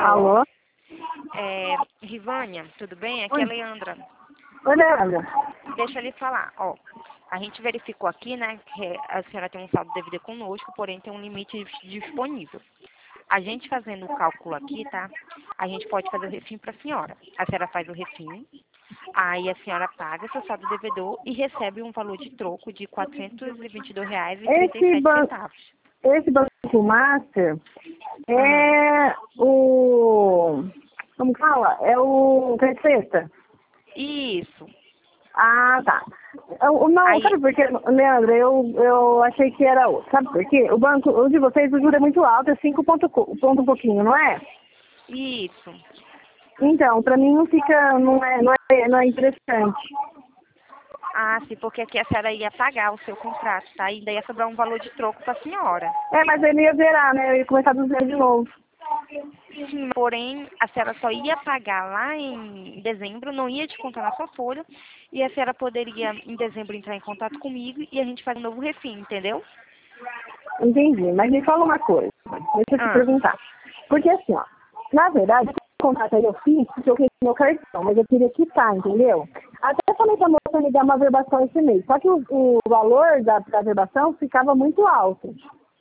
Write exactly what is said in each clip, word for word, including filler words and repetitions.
Alô? Alô? É, Rivânia, tudo bem? Aqui é Oi. a Leandra. Oi, Leandra. Deixa eu lhe falar, ó. A gente verificou aqui, né, que a senhora tem um saldo D V D conosco, porém tem um limite disponível. A gente fazendo o cálculo aqui, tá? A gente pode fazer o refim para a senhora. A senhora faz o refim, aí a senhora paga seu saldo D V D e recebe um valor de troco de quatrocentos e vinte e dois reais e trinta e Esse, sete ban centavos. esse Banco Master Hum. é o... Como fala? É o Credit Sexta? Isso. Ah, tá. Eu, não, Aí, sabe por quê, Leandra? Eu, eu achei que era outro. Sabe por quê? O banco, o de vocês, o juro é muito alto, é cinco ponto, co- ponto um pouquinho, não é? isso. Então, pra mim não fica, não é, não é, não é interessante. Ah, sim, porque aqui a senhora ia pagar o seu contrato, tá? E ainda ia sobrar um valor de troco para a senhora. É, mas ele ia zerar, né? Eu ia começar do zero de novo. Sim, porém, a senhora só ia pagar lá em dezembro, não ia descontar na sua folha, e a senhora poderia, em dezembro, entrar em contato comigo e a gente faz um novo refim, entendeu? Entendi, mas me fala uma coisa, deixa eu te Ah, perguntar. Porque assim, ó, na verdade, esse contrato aí eu fiz porque eu queria meu cartão, mas eu queria quitar, entendeu? Até falei pra moça me dar uma verbação esse mês, só que o, o valor da, da verbação ficava muito alto.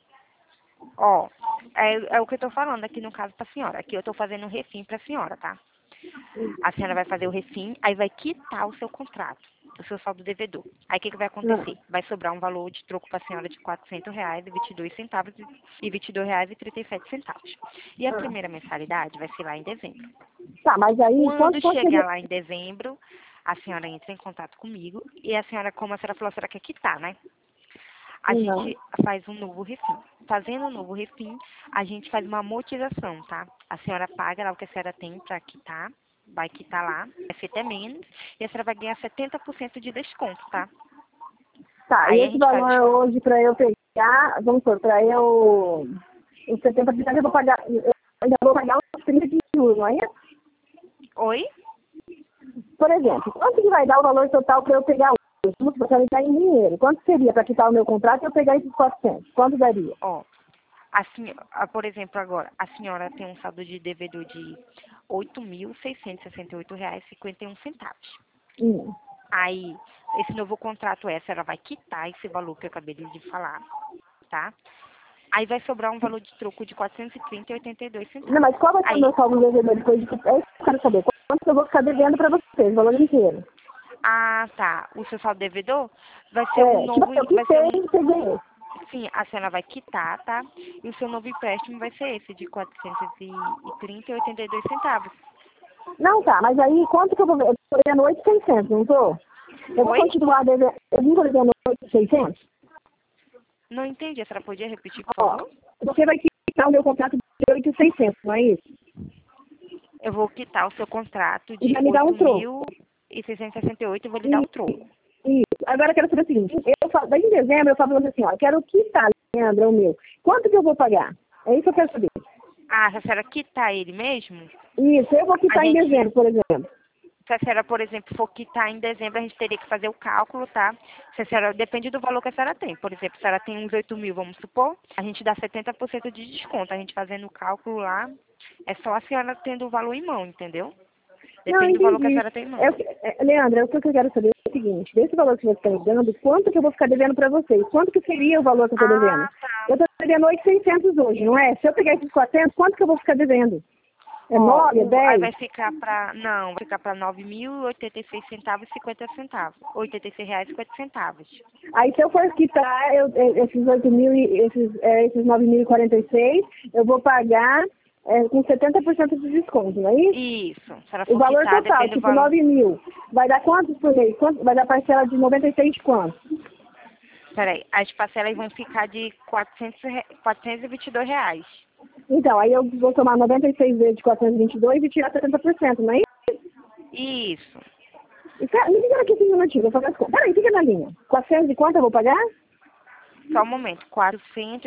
ó, é, é o que eu tô falando aqui no caso pra senhora. Aqui eu tô fazendo um refim pra senhora, tá? A senhora vai fazer o refim, aí vai quitar o seu contrato, o seu saldo devedor. Aí o que, que vai Não. acontecer? Vai sobrar um valor de troco para a senhora de quatrocentos reais e vinte e dois centavos e vinte e dois reais e trinta e sete centavos. E a Ah. primeira mensalidade vai ser lá em dezembro. Tá, mas aí, quanto, Quando quanto seria? chegar lá em dezembro, a senhora entra em contato comigo e a senhora, como a senhora falou, a senhora quer quitar, né? A Não. gente faz um novo refim. Fazendo um novo refim, a gente faz uma amortização, tá? A senhora paga lá o que a senhora tem para quitar, vai quitar lá, vai ser até menos, e a senhora vai ganhar setenta por cento de desconto, tá? Tá, e Aí a esse gente faz valor os... hoje pra eu pegar, vamos supor, pra eu, os setenta por cento eu vou pagar, eu ainda vou pagar os trinta de juros, não é isso? Oi? Por exemplo, quanto que vai dar o valor total para eu pegar hoje? Vamos supor, eu dar em dinheiro. Quanto seria para quitar o meu contrato e eu pegar esses quatrocentos? Quanto daria? Ó, a senhora, por exemplo, agora, a senhora tem um saldo de devedor de oito mil seiscentos e sessenta e oito reais e cinquenta e um centavos. Hum. Aí, esse novo contrato, essa, ela vai quitar esse valor que eu acabei de falar, tá? Aí vai sobrar um valor de troco de quatrocentos e trinta e oitenta e dois Não, centavos. mas qual vai ser o Aí, meu saldo devedor depois de quitar? É isso que eu quero saber. Quanto eu vou ficar devendo para vocês, o valor inteiro? ah, tá, o seu saldo devedor vai ser um É, tipo, novo, eu vai ser quitei um, e peguei esse. sim, a senhora vai quitar, tá? E o seu novo empréstimo vai ser esse, de quatrocentos e trinta e oitenta e dois centavos. Não, tá, mas aí quanto que eu vou ver? Eu tô devendo oito mil e seiscentos, não tô? Eu vou Oi? continuar devendo, eu vim devendo oito mil e seiscentos? Não entendi, a senhora podia repetir, por Ó, favor? você vai quitar o meu contrato de oito mil e seiscentos, não é isso? Eu vou quitar o seu contrato E de vai me dar um oito troco. mil seiscentos e sessenta e oito e vou lhe dar E o troco. Isso. Agora eu quero saber o seguinte, eu falo, daí em dezembro eu falo pra você assim, ó, eu quero quitar, Leandro, o meu. Quanto que eu vou pagar? É isso que eu quero saber. Ah, se a senhora quitar ele mesmo, Isso, eu vou a quitar em gente, dezembro, por exemplo. se a senhora, por exemplo, for quitar em dezembro, a gente teria que fazer o cálculo, tá? Se a senhora, depende do valor que a senhora tem. Por exemplo, se a senhora tem uns oito mil, vamos supor, a gente dá setenta por cento de desconto. A gente fazendo o cálculo lá, é só a senhora tendo o valor em mão, entendeu? Não, Depende do valor que a entendi. senhora tem em mão. É, o que- é, Leandro, é o que eu quero saber é o seguinte, desse valor que você está me dando, quanto que eu vou ficar devendo para vocês? Quanto que seria o valor que eu estou devendo? Ah, tá. Eu estou devendo oito mil e seiscentos hoje, não é? Se eu pegar esses quatrocentos, quanto que eu vou ficar devendo? É Ó, nove, é o, aí dez? vai ficar para, não, vai ficar para nove mil e oitenta e seis centavos e cinquenta centavos. oitenta e seis reais e cinquenta centavos. Aí se eu for quitar eu, eu- esses oito mil e esses, é, esses nove mil e quarenta e seis, eu vou pagar é, com setenta por cento de desconto, não é isso? Isso. Se a senhora O for valor quitar, total, depende do tipo valor. nove mil, vai dar quantos por mês? Quanto, vai dar parcela de noventa e seis de quanto? Peraí, as parcelas vão ficar de quatrocentos, re- quatrocentos e vinte e dois reais. Então, aí eu vou tomar noventa e seis vezes de quatrocentos e vinte e dois e tirar setenta por cento, não é isso? Isso. Isso é- Me liga aqui cinco minutinhos, vou fazer as contas. Peraí, fica na linha. quatrocentos e quanto eu vou pagar? Só um momento. quatrocentos